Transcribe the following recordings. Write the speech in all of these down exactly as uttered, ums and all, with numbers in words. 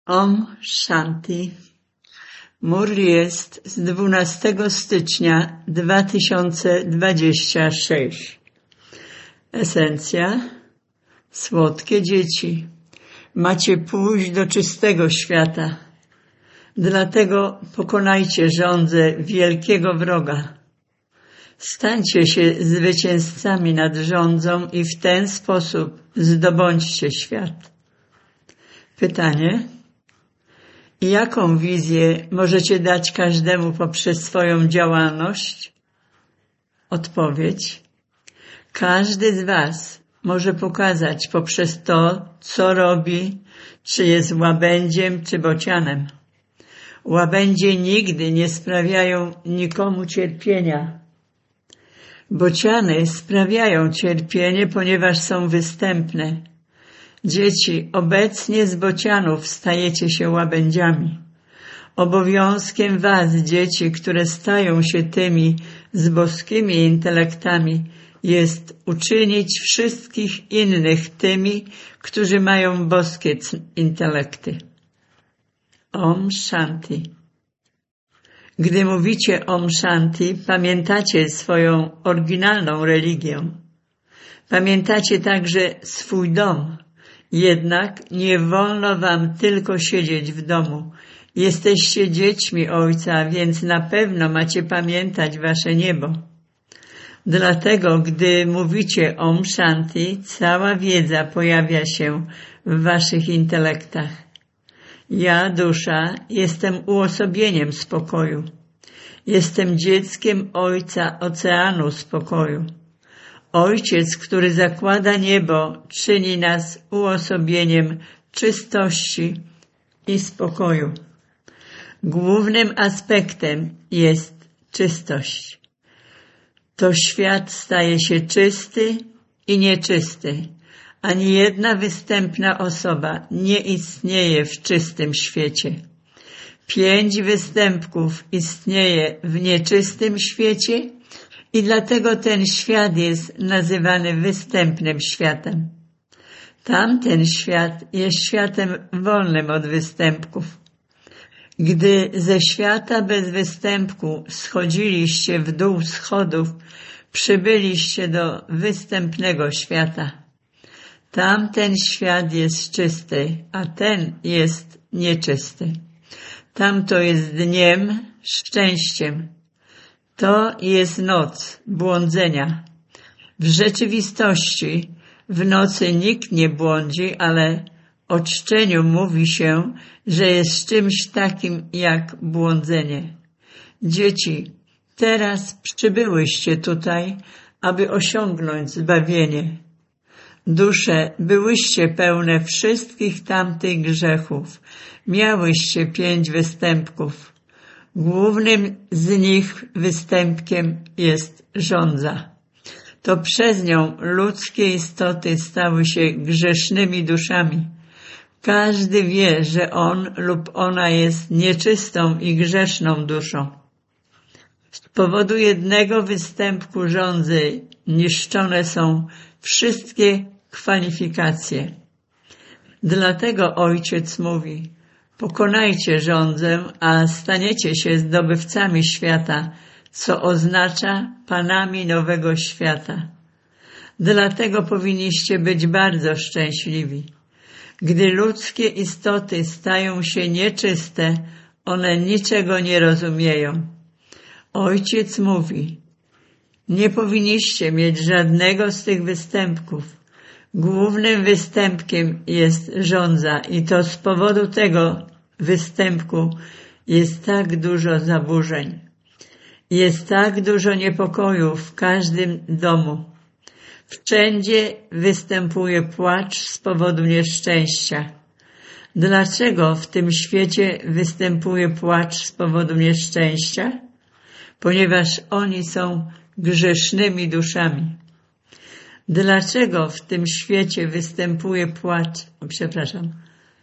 Om Shanti. Murli jest z dwunastego stycznia dwa tysiące dwudziestego szóstego. Esencja. Słodkie dzieci, macie pójść do czystego świata. Dlatego pokonajcie żądzę wielkiego wroga. Stańcie się zwycięzcami nad żądzą i w ten sposób zdobądźcie świat. Pytanie. Jaką wizję możecie dać każdemu poprzez swoją działalność? Odpowiedź. Każdy z was może pokazać poprzez to, co robi, czy jest łabędziem, czy bocianem. Łabędzie nigdy nie sprawiają nikomu cierpienia. Bociany sprawiają cierpienie, ponieważ są występne. Dzieci, obecnie z bocianów stajecie się łabędziami. Obowiązkiem was, dzieci, które stają się tymi z boskimi intelektami, jest uczynić wszystkich innych tymi, którzy mają boskie intelekty. Om Shanti. Gdy mówicie Om Shanti, pamiętacie swoją oryginalną religię. Pamiętacie także swój dom. Jednak nie wolno wam tylko siedzieć w domu. Jesteście dziećmi Ojca, więc na pewno macie pamiętać wasze niebo. Dlatego, gdy mówicie Om Shanti, cała wiedza pojawia się w waszych intelektach. Ja, dusza, jestem uosobieniem spokoju. Jestem dzieckiem Ojca Oceanu Spokoju. Ojciec, który zakłada niebo, czyni nas uosobieniem czystości i spokoju. Głównym aspektem jest czystość. To świat staje się czysty i nieczysty. Ani jedna występna osoba nie istnieje w czystym świecie. Pięć występków istnieje w nieczystym świecie i dlatego ten świat jest nazywany występnym światem. Tamten świat jest światem wolnym od występków. Gdy ze świata bez występku schodziliście w dół schodów, przybyliście do występnego świata. Tamten świat jest czysty, a ten jest nieczysty. Tamto jest dniem, szczęściem. To jest noc błądzenia. W rzeczywistości w nocy nikt nie błądzi, ale o czczeniu mówi się, że jest czymś takim jak błądzenie. Dzieci, teraz przybyłyście tutaj, aby osiągnąć zbawienie. Dusze, byłyście pełne wszystkich tamtych grzechów. Miałyście pięć występków. Głównym z nich występkiem jest żądza. To przez nią ludzkie istoty stały się grzesznymi duszami. Każdy wie, że on lub ona jest nieczystą i grzeszną duszą. Z powodu jednego występku żądzy niszczone są wszystkie kwalifikacje. Dlatego Ojciec mówi: pokonajcie żądzę, a staniecie się zdobywcami świata, co oznacza panami nowego świata. Dlatego powinniście być bardzo szczęśliwi. Gdy ludzkie istoty stają się nieczyste, one niczego nie rozumieją. Ojciec mówi: nie powinniście mieć żadnego z tych występków. Głównym występkiem jest żądza i to z powodu tego występku jest tak dużo zaburzeń. Jest tak dużo niepokoju w każdym domu. Wszędzie występuje płacz z powodu nieszczęścia. Dlaczego w tym świecie występuje płacz z powodu nieszczęścia? Ponieważ oni są grzesznymi duszami. Dlaczego w tym świecie występuje płacz? O, przepraszam.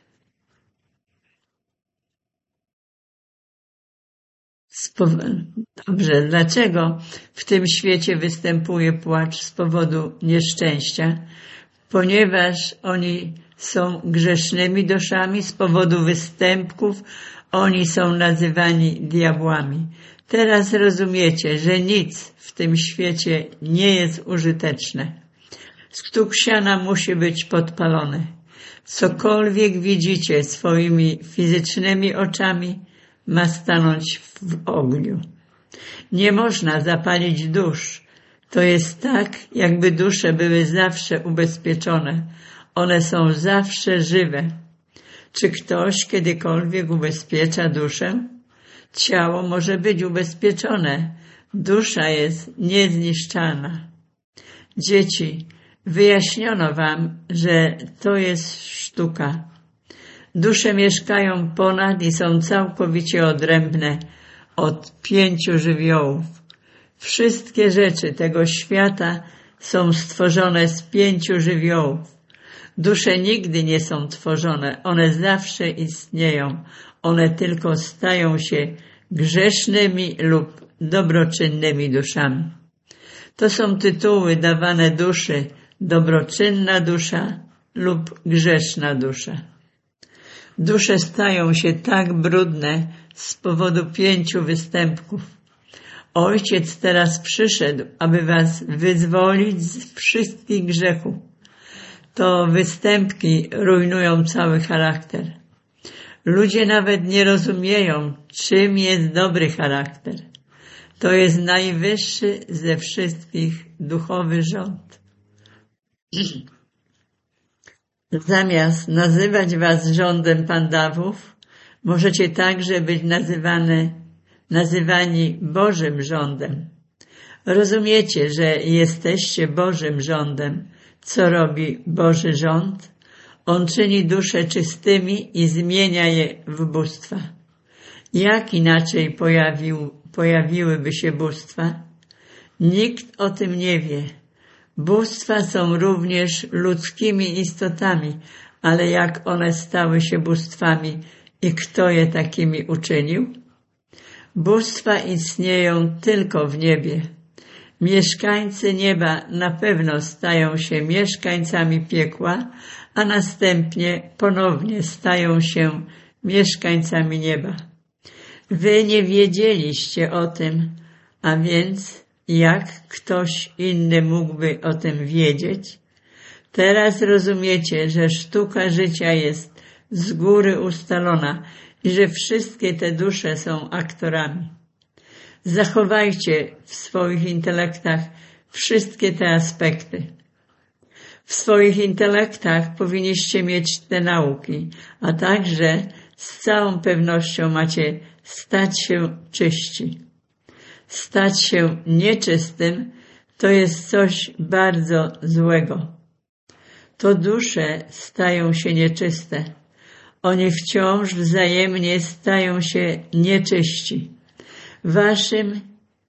Dobrze, dlaczego w tym świecie występuje płacz z powodu nieszczęścia? Ponieważ oni są grzesznymi duszami z powodu występków, oni są nazywani diabłami. Teraz rozumiecie, że nic w tym świecie nie jest użyteczne. Stóg siana musi być podpalony. Cokolwiek widzicie swoimi fizycznymi oczami, ma stanąć w ogniu. Nie można zapalić dusz. To jest tak, jakby dusze były zawsze ubezpieczone. One są zawsze żywe. Czy ktoś kiedykolwiek ubezpiecza duszę? Ciało może być ubezpieczone. Dusza jest niezniszczalna. Dzieci, wyjaśniono wam, że to jest sztuka. Dusze mieszkają ponad i są całkowicie odrębne od pięciu żywiołów. Wszystkie rzeczy tego świata są stworzone z pięciu żywiołów. Dusze nigdy nie są tworzone, one zawsze istnieją. One tylko stają się grzesznymi lub dobroczynnymi duszami. To są tytuły dawane duszy: dobroczynna dusza lub grzeszna dusza. Dusze stają się tak brudne z powodu pięciu występków. Ojciec teraz przyszedł, aby was wyzwolić z wszystkich grzechów. To występki rujnują cały charakter. Ludzie nawet nie rozumieją, czym jest dobry charakter. To jest najwyższy ze wszystkich duchowy rząd. Zamiast nazywać was rządem pandawów, możecie także być nazywane, nazywani Bożym rządem. Rozumiecie, że jesteście Bożym rządem. Co robi Boży rząd? On czyni dusze czystymi i zmienia je w bóstwa. Jak inaczej pojawił, pojawiłyby się bóstwa? Nikt o tym nie wie. Bóstwa są również ludzkimi istotami, ale jak one stały się bóstwami i kto je takimi uczynił? Bóstwa istnieją tylko w niebie. Mieszkańcy nieba na pewno stają się mieszkańcami piekła, a następnie ponownie stają się mieszkańcami nieba. Wy nie wiedzieliście o tym, a więc jak ktoś inny mógłby o tym wiedzieć? Teraz rozumiecie, że sztuka życia jest z góry ustalona i że wszystkie te dusze są aktorami. Zachowajcie w swoich intelektach wszystkie te aspekty. W swoich intelektach powinniście mieć te nauki, a także z całą pewnością macie stać się czyści. Stać się nieczystym to jest coś bardzo złego. To dusze stają się nieczyste. Oni wciąż wzajemnie stają się nieczyści. Waszym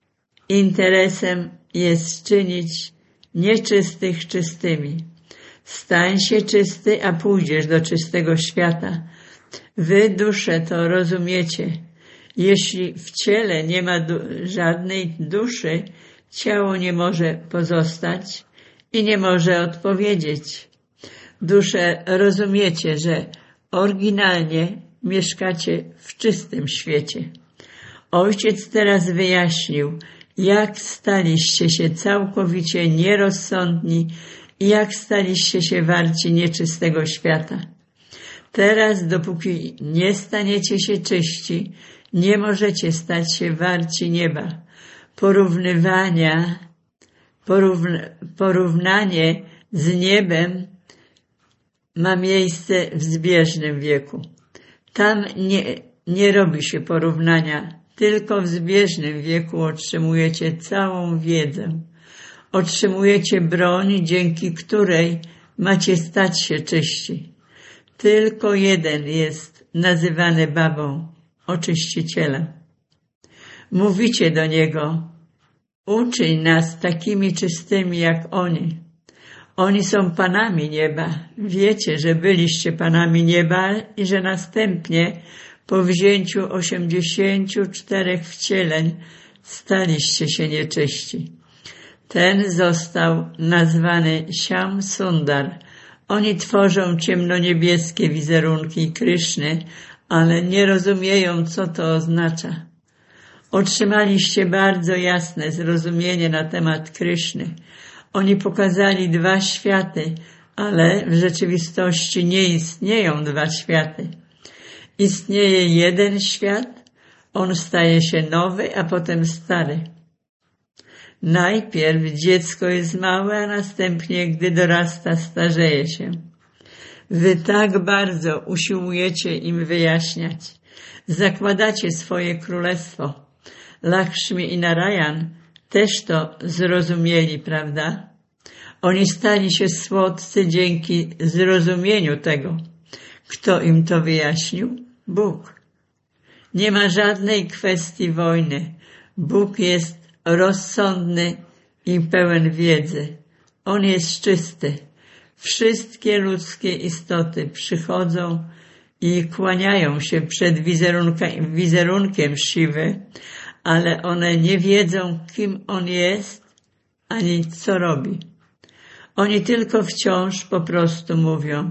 interesem jest czynić nieczystych czystymi. Stań się czysty, a pójdziesz do czystego świata. Wy, dusze, to rozumiecie. Jeśli w ciele nie ma du- żadnej duszy, ciało nie może pozostać i nie może odpowiedzieć. Dusze, rozumiecie, że oryginalnie mieszkacie w czystym świecie. Ojciec teraz wyjaśnił, jak staliście się całkowicie nierozsądni i jak staliście się warci nieczystego świata. Teraz, dopóki nie staniecie się czyści, nie możecie stać się warci nieba. Porównywania, porówna, porównanie z niebem ma miejsce w zbieżnym wieku. Tam nie, nie robi się porównania. Tylko w zbieżnym wieku otrzymujecie całą wiedzę. Otrzymujecie broń, dzięki której macie stać się czyści. Tylko jeden jest nazywany babą, oczyścicielem. Mówicie do niego: uczyń nas takimi czystymi jak oni. Oni są panami nieba. Wiecie, że byliście panami nieba i że następnie po wzięciu osiemdziesięciu czterech wcieleń staliście się nieczyści. Ten został nazwany Siam Sundar. Oni tworzą ciemnoniebieskie wizerunki Kryszny, ale nie rozumieją, co to oznacza. Otrzymaliście bardzo jasne zrozumienie na temat Kryszny. Oni pokazali dwa światy, ale w rzeczywistości nie istnieją dwa światy. Istnieje jeden świat, on staje się nowy, a potem stary. Najpierw dziecko jest małe, a następnie, gdy dorasta, starzeje się. Wy tak bardzo usiłujecie im wyjaśniać. Zakładacie swoje królestwo. Lakshmi i Narayan też to zrozumieli, prawda? Oni stali się słodcy dzięki zrozumieniu tego. Kto im to wyjaśnił? Bóg. Nie ma żadnej kwestii wojny. Bóg jest rozsądny i pełen wiedzy. On jest czysty. Wszystkie ludzkie istoty przychodzą i kłaniają się przed wizerunkiem Siwy, ale one nie wiedzą, kim on jest, ani co robi. Oni tylko wciąż po prostu mówią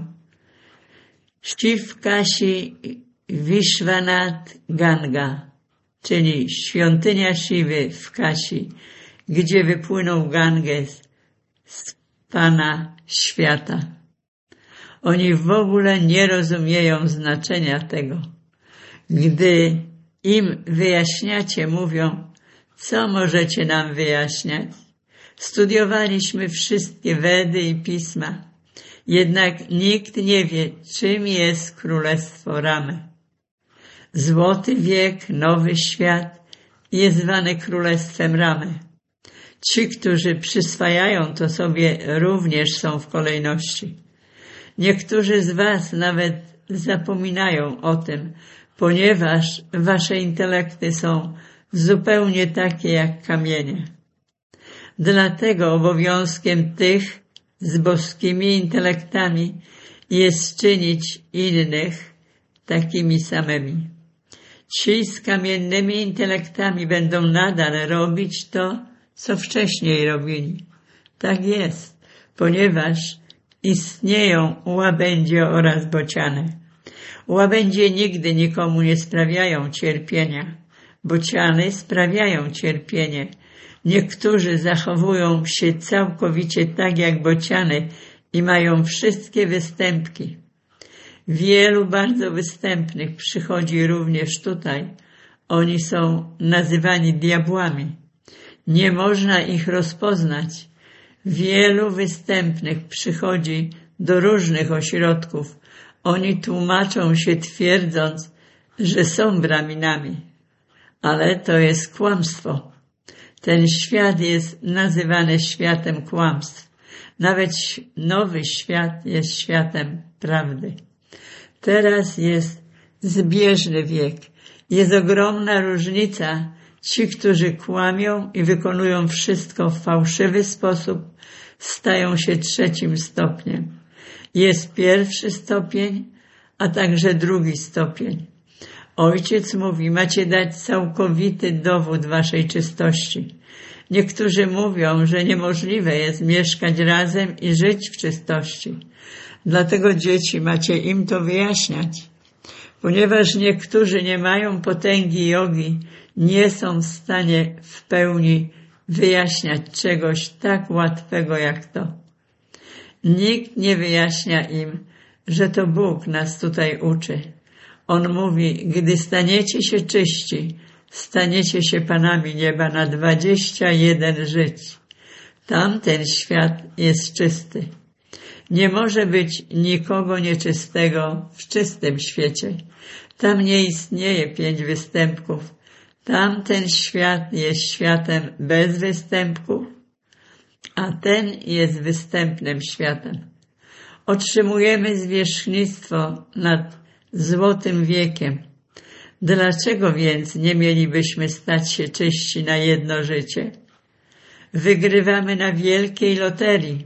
Shiv Kashi Vishwanath Ganga, czyli świątynia Siwy w Kashi, gdzie wypłynął Ganges z Pana świata. Oni w ogóle nie rozumieją znaczenia tego. Gdy im wyjaśniacie, mówią, co możecie nam wyjaśniać? Studiowaliśmy wszystkie Wedy i Pisma, jednak nikt nie wie, czym jest Królestwo Ramy. Złoty wiek, nowy świat jest zwany Królestwem Ramy. Ci, którzy przyswajają to sobie, również są w kolejności. Niektórzy z was nawet zapominają o tym, ponieważ wasze intelekty są zupełnie takie jak kamienie. Dlatego obowiązkiem tych z boskimi intelektami jest czynić innych takimi samymi. Ci z kamiennymi intelektami będą nadal robić to, co wcześniej robili. Tak jest, ponieważ istnieją łabędzie oraz bociany. Łabędzie nigdy nikomu nie sprawiają cierpienia. Bociany sprawiają cierpienie. Niektórzy zachowują się całkowicie tak jak bociany i mają wszystkie występki. Wielu bardzo występnych przychodzi również tutaj. Oni są nazywani diabłami. Nie można ich rozpoznać. Wielu występnych przychodzi do różnych ośrodków. Oni tłumaczą się twierdząc, że są braminami. Ale to jest kłamstwo. Ten świat jest nazywany światem kłamstw. Nawet nowy świat jest światem prawdy. Teraz jest zbieżny wiek. Jest ogromna różnica. Ci, którzy kłamią i wykonują wszystko w fałszywy sposób, stają się trzecim stopniem. Jest pierwszy stopień, a także drugi stopień. Ojciec mówi, macie dać całkowity dowód waszej czystości. Niektórzy mówią, że niemożliwe jest mieszkać razem i żyć w czystości. Dlatego dzieci macie im to wyjaśniać. Ponieważ niektórzy nie mają potęgi jogi, nie są w stanie w pełni wyjaśniać czegoś tak łatwego jak to. Nikt nie wyjaśnia im, że to Bóg nas tutaj uczy. On mówi, gdy staniecie się czyści, staniecie się panami nieba na dwadzieścia jeden żyć. Tamten świat jest czysty. Nie może być nikogo nieczystego w czystym świecie. Tam nie istnieje pięć występków. Tamten świat jest światem bez występków, a ten jest występnym światem. Otrzymujemy zwierzchnictwo nad złotym wiekiem. Dlaczego więc nie mielibyśmy stać się czyści na jedno życie? Wygrywamy na wielkiej loterii.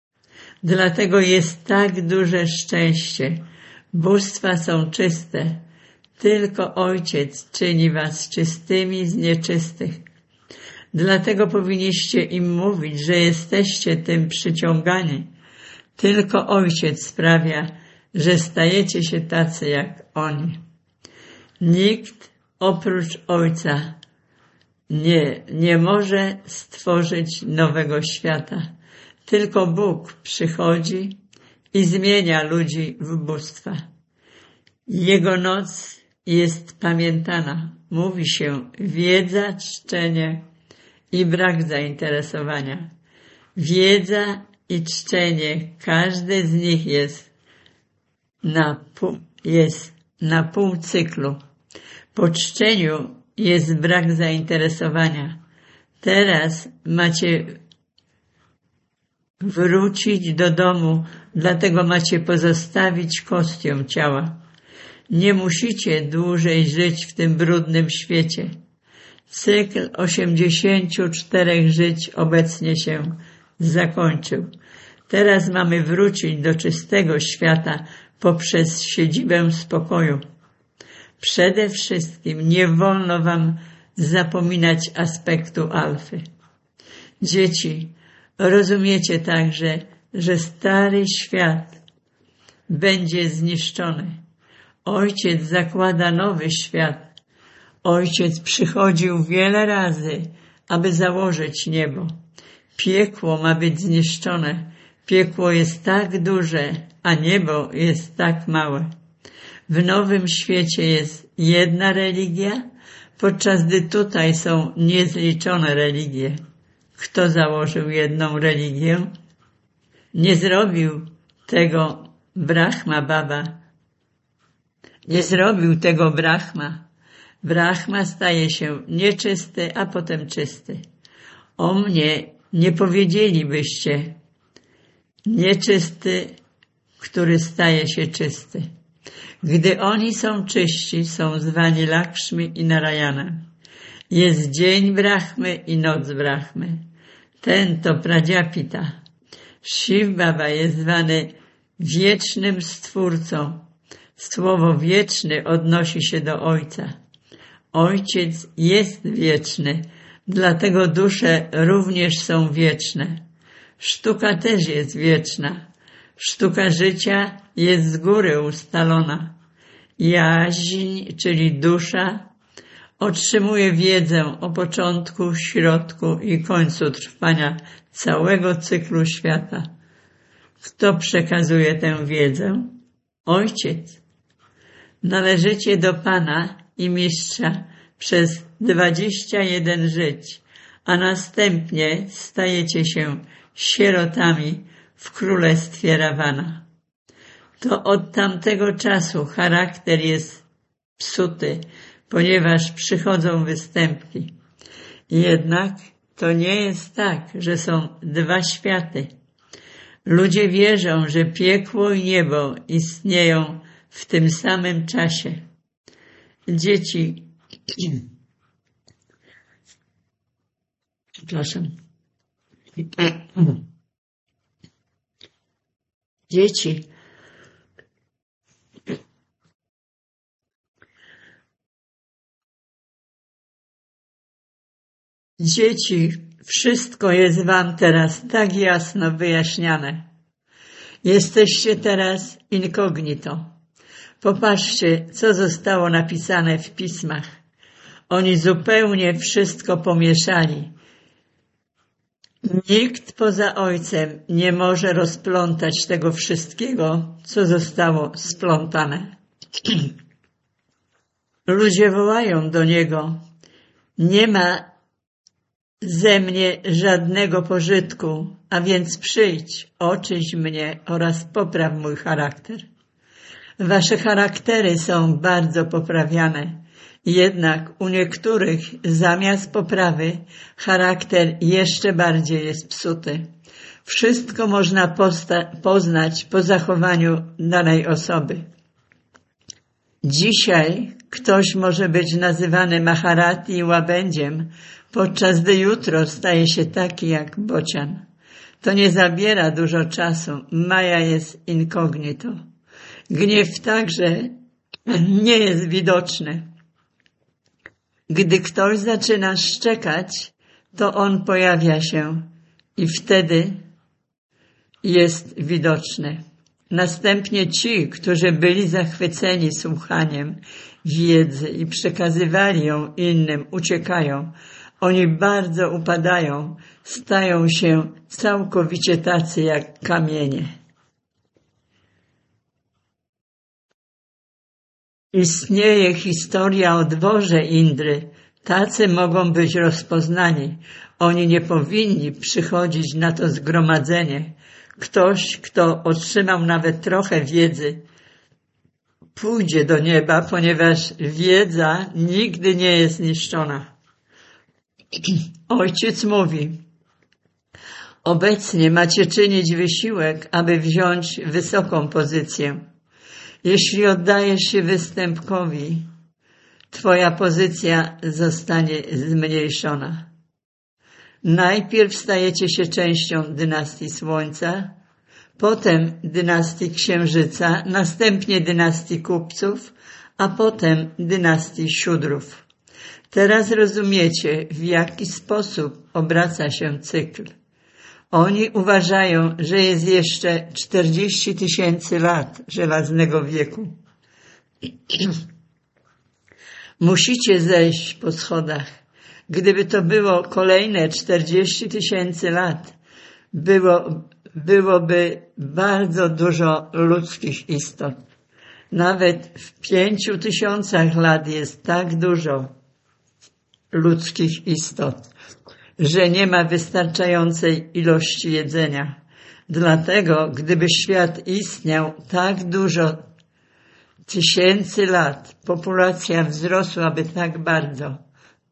Dlatego jest tak duże szczęście. Bóstwa są czyste. Tylko Ojciec czyni was czystymi z nieczystych. Dlatego powinniście im mówić, że jesteście tym przyciągani. Tylko Ojciec sprawia, że stajecie się tacy jak oni. Nikt oprócz Ojca nie, nie może stworzyć nowego świata. Tylko Bóg przychodzi i zmienia ludzi w bóstwa. Jego noc jest pamiętana. Mówi się wiedza, czczenie i brak zainteresowania. Wiedza i czczenie, każdy z nich jest na pół, jest na pół cyklu. Po czczeniu jest brak zainteresowania. Teraz macie wrócić do domu, dlatego macie pozostawić kostium ciała. Nie musicie dłużej żyć w tym brudnym świecie. Cykl osiemdziesięciu czterech żyć obecnie się zakończył. Teraz mamy wrócić do czystego świata poprzez siedzibę spokoju. Przede wszystkim nie wolno wam zapominać aspektu alfy. Dzieci, rozumiecie także, że stary świat będzie zniszczony. Ojciec zakłada nowy świat. Ojciec przychodził wiele razy, aby założyć niebo. Piekło ma być zniszczone. Piekło jest tak duże, a niebo jest tak małe. W nowym świecie jest jedna religia, podczas gdy tutaj są niezliczone religie. Kto założył jedną religię? Nie zrobił tego Brahma Baba. Nie zrobił tego Brahma. Brahma staje się nieczysty, a potem czysty. O mnie nie powiedzielibyście nieczysty, który staje się czysty. Gdy oni są czyści, są zwani Lakshmi i Narayanem. Jest dzień Brahmy i noc Brahmy. Ten to Pradziapita. Shiv Baba jest zwany wiecznym Stwórcą. Słowo wieczny odnosi się do Ojca. Ojciec jest wieczny, dlatego dusze również są wieczne. Sztuka też jest wieczna. Sztuka życia jest z góry ustalona. Jaźń, czyli dusza, otrzymuje wiedzę o początku, środku i końcu trwania całego cyklu świata. Kto przekazuje tę wiedzę? Ojciec. Należycie do Pana i Mistrza przez dwadzieścia jeden żyć, a następnie stajecie się sierotami w królestwie Rawana. To od tamtego czasu charakter jest psuty, ponieważ przychodzą występki. Jednak to nie jest tak, że są dwa światy. Ludzie wierzą, że piekło i niebo istnieją w tym samym czasie. Dzieci, przepraszam, dzieci, dzieci, wszystko jest wam teraz tak jasno wyjaśniane. Jesteście teraz incognito. Popatrzcie, co zostało napisane w pismach. Oni zupełnie wszystko pomieszali. Nikt poza Ojcem nie może rozplątać tego wszystkiego, co zostało splątane. Ludzie wołają do Niego. Nie ma ze mnie żadnego pożytku, a więc przyjdź, oczyść mnie oraz popraw mój charakter. Wasze charaktery są bardzo poprawiane, jednak u niektórych zamiast poprawy charakter jeszcze bardziej jest psuty. Wszystko można poznać po zachowaniu danej osoby. Dzisiaj ktoś może być nazywany Maharati i łabędziem, podczas gdy jutro staje się taki jak bocian. To nie zabiera dużo czasu. Maja jest incognito. Gniew także nie jest widoczny. Gdy ktoś zaczyna szczekać, to on pojawia się i wtedy jest widoczne. Następnie ci, którzy byli zachwyceni słuchaniem wiedzy i przekazywali ją innym, uciekają. Oni bardzo upadają, stają się całkowicie tacy jak kamienie. Istnieje historia o dworze Indry. Tacy mogą być rozpoznani. Oni nie powinni przychodzić na to zgromadzenie. Ktoś, kto otrzymał nawet trochę wiedzy, pójdzie do nieba, ponieważ wiedza nigdy nie jest niszczona. Ojciec mówi: obecnie macie czynić wysiłek, aby wziąć wysoką pozycję. Jeśli oddajesz się występkowi, twoja pozycja zostanie zmniejszona. Najpierw stajecie się częścią dynastii Słońca, potem dynastii Księżyca, następnie dynastii Kupców, a potem dynastii Siódrów. Teraz rozumiecie, w jaki sposób obraca się cykl. Oni uważają, że jest jeszcze czterdzieści tysięcy lat żelaznego wieku. Musicie zejść po schodach. Gdyby to było kolejne czterdzieści tysięcy lat, było, byłoby bardzo dużo ludzkich istot. Nawet w pięciu tysiącach lat jest tak dużo ludzkich istot, że nie ma wystarczającej ilości jedzenia. Dlatego, gdyby świat istniał tak dużo tysięcy lat, populacja wzrosłaby tak bardzo.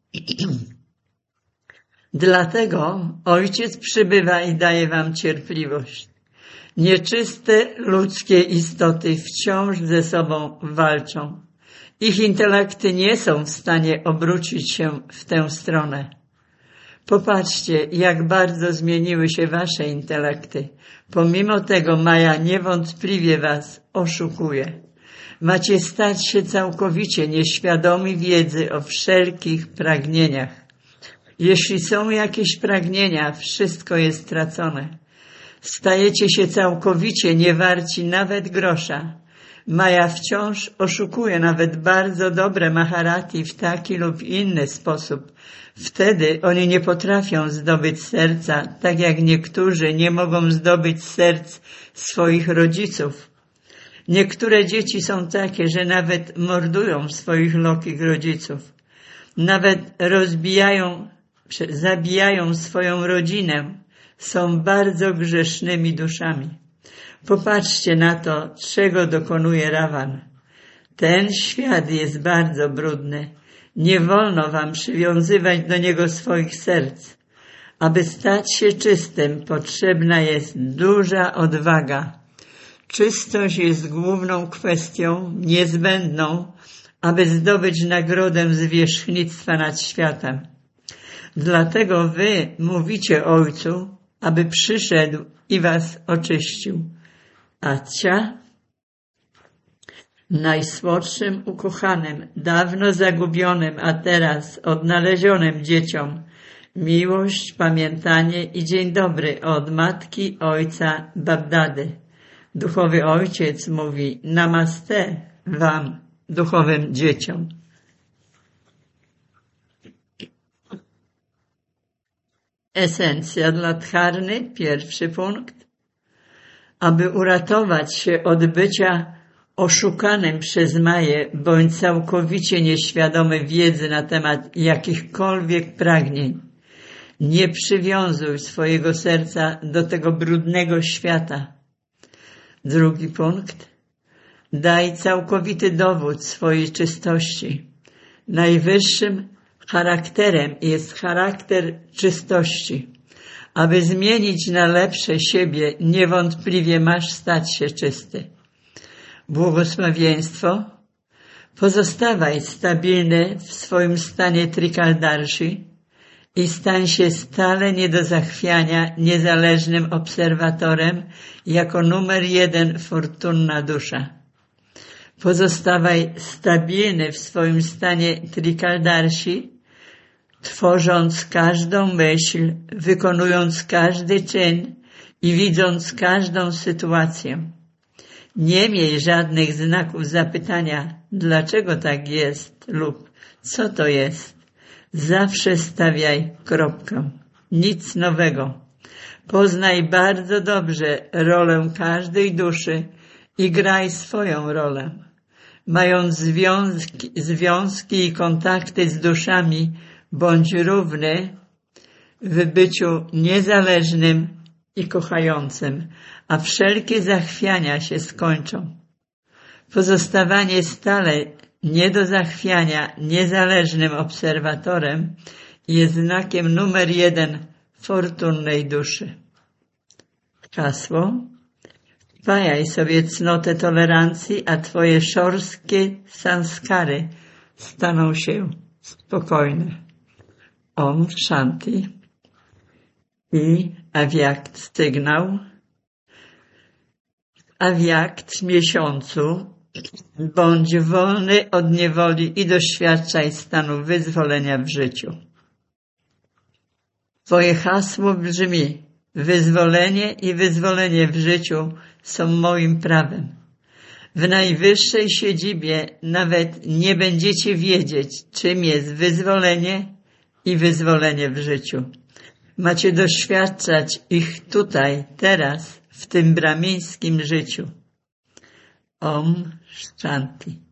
Dlatego Ojciec przybywa i daje wam cierpliwość. Nieczyste ludzkie istoty wciąż ze sobą walczą. Ich intelekty nie są w stanie obrócić się w tę stronę. Popatrzcie, jak bardzo zmieniły się wasze intelekty. Pomimo tego Maja niewątpliwie was oszukuje. Macie stać się całkowicie nieświadomi wiedzy o wszelkich pragnieniach. Jeśli są jakieś pragnienia, wszystko jest stracone. Stajecie się całkowicie niewarci nawet grosza. Maja wciąż oszukuje nawet bardzo dobre Maharati w taki lub inny sposób. Wtedy oni nie potrafią zdobyć serca, tak jak niektórzy nie mogą zdobyć serc swoich rodziców. Niektóre dzieci są takie, że nawet mordują swoich lokich rodziców. Nawet rozbijają, zabijają swoją rodzinę. Są bardzo grzesznymi duszami. Popatrzcie na to, czego dokonuje Rawan. Ten świat jest bardzo brudny. Nie wolno wam przywiązywać do niego swoich serc. Aby stać się czystym, potrzebna jest duża odwaga. Czystość jest główną kwestią, niezbędną, aby zdobyć nagrodę zwierzchnictwa nad światem. Dlatego wy mówicie Ojcu, aby przyszedł i was oczyścił. Acia, najsłodszym ukochanym, dawno zagubionym, a teraz odnalezionym dzieciom, miłość, pamiętanie i dzień dobry od matki ojca Babdady. Duchowy Ojciec mówi namaste wam, duchowym dzieciom. Esencja dla dharny, pierwszy punkt. Aby uratować się od bycia oszukanym przez Maję bądź całkowicie nieświadomy wiedzy na temat jakichkolwiek pragnień, nie przywiązuj swojego serca do tego brudnego świata. Drugi punkt. Daj całkowity dowód swojej czystości. Najwyższym charakterem jest charakter czystości. Aby zmienić na lepsze siebie, niewątpliwie masz stać się czysty. Błogosławieństwo. Pozostawaj stabilny w swoim stanie trikaldarshi i stań się stale nie do zachwiania niezależnym obserwatorem jako numer jeden fortunna dusza. Pozostawaj stabilny w swoim stanie trikaldarshi, tworząc każdą myśl, wykonując każdy czyn i widząc każdą sytuację. Nie miej żadnych znaków zapytania, dlaczego tak jest lub co to jest. Zawsze stawiaj kropkę. Nic nowego. Poznaj bardzo dobrze rolę każdej duszy i graj swoją rolę. Mając związki, związki i kontakty z duszami, bądź równy w byciu niezależnym i kochającym, a wszelkie zachwiania się skończą. Pozostawanie stale nie do zachwiania niezależnym obserwatorem jest znakiem numer jeden fortunnej duszy. Hasło: wpajaj sobie cnotę tolerancji, a twoje szorstkie sanskary staną się spokojne. Om Shanti i Avyakt sygnał. Avyakt miesiącu, bądź wolny od niewoli i doświadczaj stanu wyzwolenia w życiu. Twoje hasło brzmi: wyzwolenie i wyzwolenie w życiu są moim prawem. W najwyższej siedzibie nawet nie będziecie wiedzieć, czym jest wyzwolenie i wyzwolenie w życiu. Macie doświadczać ich tutaj, teraz, w tym brahmińskim życiu. Om Shanti.